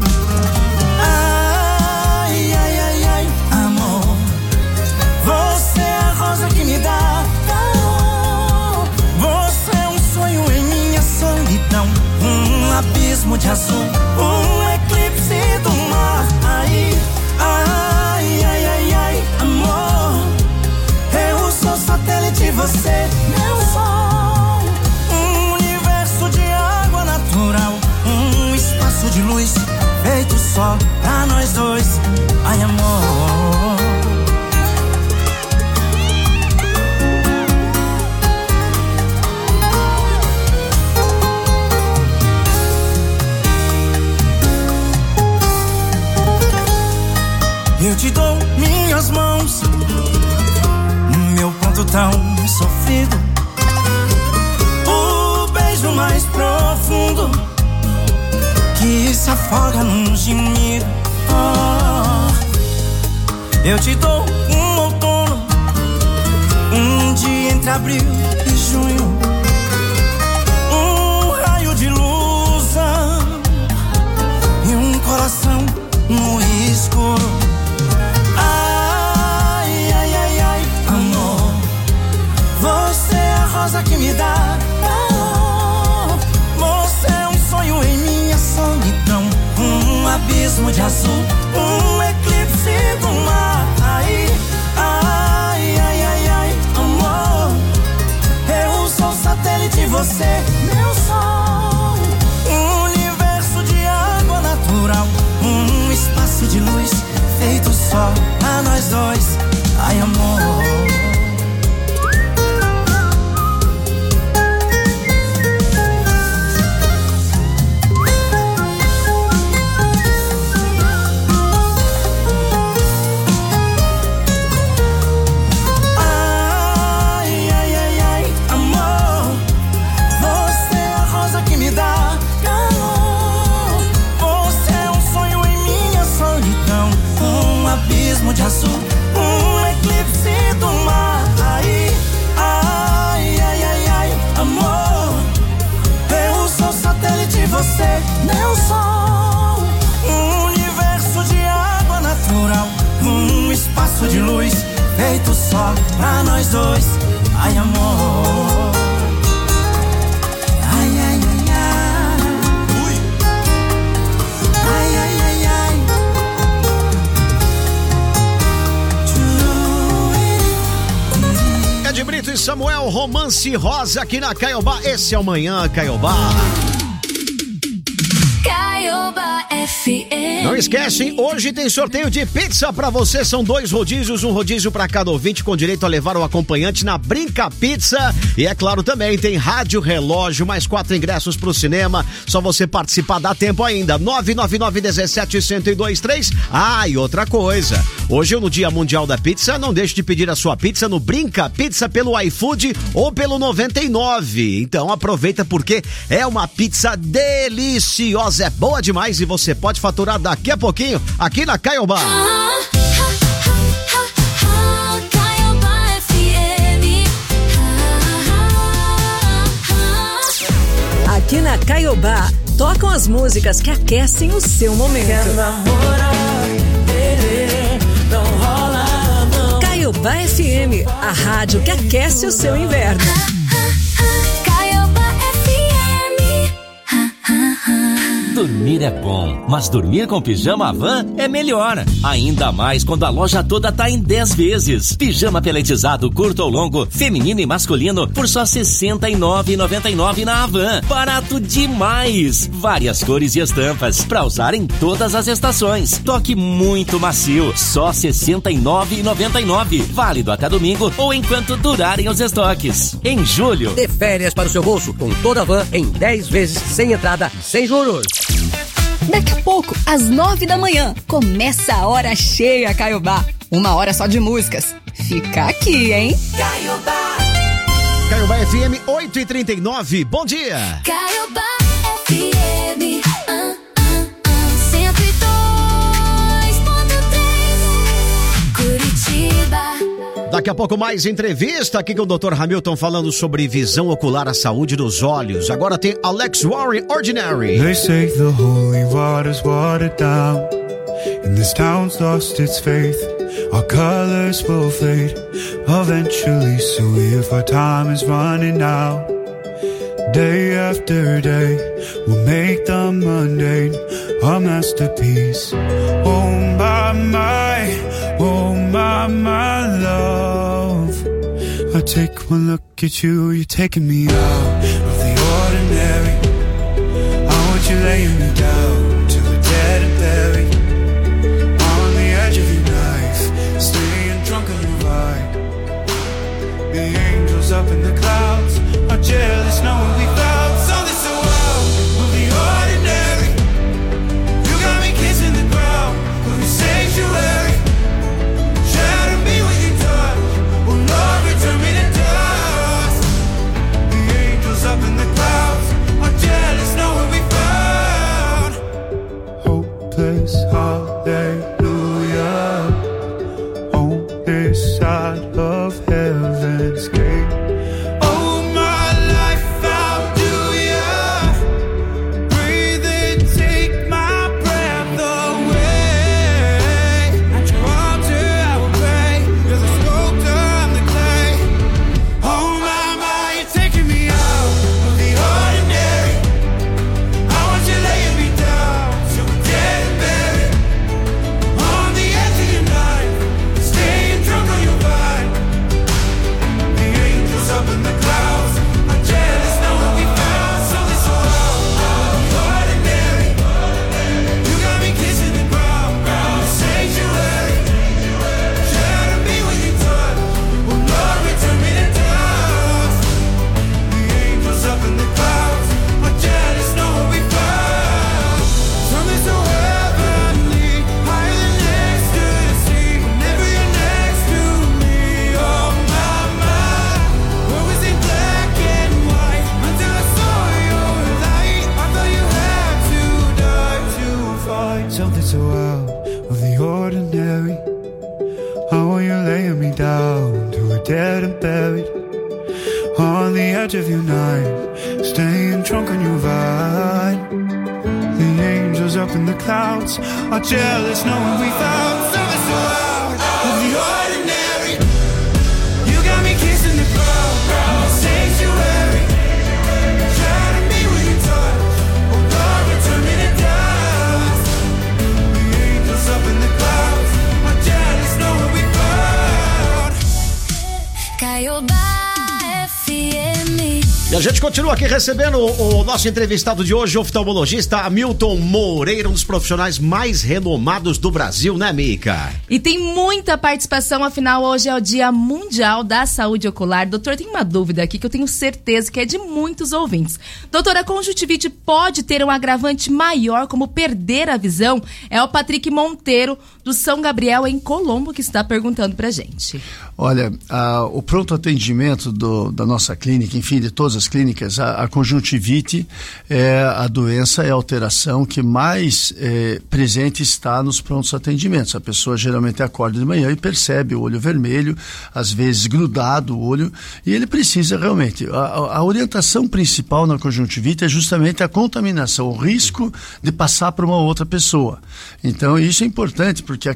Ai, ai, ai, ai, amor, você é a rosa que me dá calor. Você é um sonho em minha solidão, um abismo de azul, um eclipse do mar. Ai, ai, ai, ai, ai, amor, eu sou satélite, você meu sol. Um universo de água natural, um espaço de luz feito só pra nós dois. Ai, amor. Eu te dou minhas mãos, meu ponto tão sofrido, o beijo mais profundo que se afoga num gemido. Oh, eu te dou um outono, um dia entre abril e junho, um raio de luz e um coração no escuro. Você é a rosa que me dá calor. Você é um sonho em minha solidão, um abismo de azul, um eclipse do mar. Ai, ai, ai, ai, ai, amor, eu sou satélite, você meu sol. Um universo de água natural, um espaço de luz feito só pra nós dois. Ai, amor. De azul, um eclipse do mar. Ai, ai, ai, ai, ai, amor, eu sou satélite, você meu sol. Um universo de água natural, um espaço de luz feito só pra nós dois. Ai, amor. Ai, ai, ai, ai. Ui. Ai, ai, ai, ai. De Brito e Samuel, Romance Rosa aqui na Caiobá. Esse é o Manhã Caiobá. Caiobá FM. Não esquecem, hoje tem sorteio de pizza pra você. São 2 rodízios, um rodízio pra cada ouvinte com direito a levar o acompanhante na Brinca Pizza. E é claro, também tem rádio relógio, mais 4 ingressos pro cinema. Só você participar, dá tempo ainda. 999-17-1023. Ah, e outra coisa, hoje no Dia Mundial da Pizza, não deixe de pedir a sua pizza no Brinca Pizza pelo iFood ou pelo 99. Então aproveita, porque é uma pizza deliciosa, é boa demais e você pode faturar daqui a pouquinho aqui na Caiobá. Aqui na Caiobá, tocam as músicas que aquecem o seu momento. Caiobá FM, a rádio que aquece o seu inverno. Dormir é bom, mas dormir com pijama Havan é melhor. Ainda mais quando a loja toda tá em 10 vezes. Pijama peletizado curto ou longo, feminino e masculino por só R$ 69,99 na Havan. Barato demais! Várias cores e estampas pra usar em todas as estações. Toque muito macio, só R$ 69,99. Válido até domingo ou enquanto durarem os estoques. Em julho, dê férias para o seu bolso com toda a Havan em 10 vezes sem entrada e sem juros. Daqui a pouco, às 9 da manhã, começa a Hora Cheia Caiobá. 1 hora só de músicas. Fica aqui, hein? Caiobá FM 8h39, bom dia! Caiobá FM 102.3 Curitiba. Daqui a pouco mais entrevista aqui com o Dr. Hamilton falando sobre visão ocular, a saúde dos olhos. Agora tem Alex Warren, Ordinary. They say the holy water's watered down, and this town's lost its faith. Our colors will fade eventually, so if our time is running out, day after day, we'll make the mundane a masterpiece. Oh my love, I take one look at you, you're taking me out of the ordinary. I want you laying me down till we're dead and buried, on the edge of your knife, staying drunk on your ride. The angels up in the clouds are jealous knowing we found something so out of the ordinary. You got me kissing the ground of your sanctuary. Shadow me with your touch, oh Lord, return me to dust. The angels up in the clouds are jealous knowing we found hopeless hallelujah on this side of heaven's gate. Oh my life, how do ya breathe and take my breath away? At your altar I will pray, you're the sculptor, I'm the clay. Oh my, you're taking me out of the ordinary. I want you laying me down till we're dead and buried, on the edge of your knife, staying drunk on your vine. The angels up in the clouds are jealous knowing we found something so out of the ordinary. You got me kissing the ground, the sanctuary. Shadow me with your touch, oh Lord, return me to dust. The angels up in the clouds are jealous knowing we found something so heavenly, higher than ecstasy. Whenever you're next to me, oh my, what was in black and white until I saw your light? I thought you had to die to find something so out of the ordinary. I want you laying me down till we're dead and buried, on the edge of your night, staying drunk on your vine. The angels up in the clouds are jealous knowing we found something so out of the ordinary. You got me kissing the ground, the sanctuary. Shadow me with your touch, oh Lord, return me to dust. The angels up in the clouds are jealous knowing we found Caiobá FM. E a gente continua aqui recebendo o nosso entrevistado de hoje, o oftalmologista Hamilton Moreira, um dos profissionais mais renomados do Brasil, né, Mica? E tem muita participação, afinal hoje é o Dia Mundial da Saúde Ocular. Doutor, tem uma dúvida aqui que eu tenho certeza que é de muitos ouvintes. Doutora, a conjuntivite pode ter um agravante maior, como perder a visão? É o Patrick Monteiro, do São Gabriel, em Colombo, que está perguntando pra gente. Olha, o pronto atendimento da nossa clínica, enfim, de todas as clínicas, a conjuntivite é a doença, é a alteração que mais presente está nos prontos atendimentos. A pessoa geralmente acorda de manhã e percebe o olho vermelho, às vezes grudado o olho, e ele precisa realmente. A orientação principal na conjuntivite é justamente a contaminação, o risco de passar para uma outra pessoa. Então, isso é importante, porque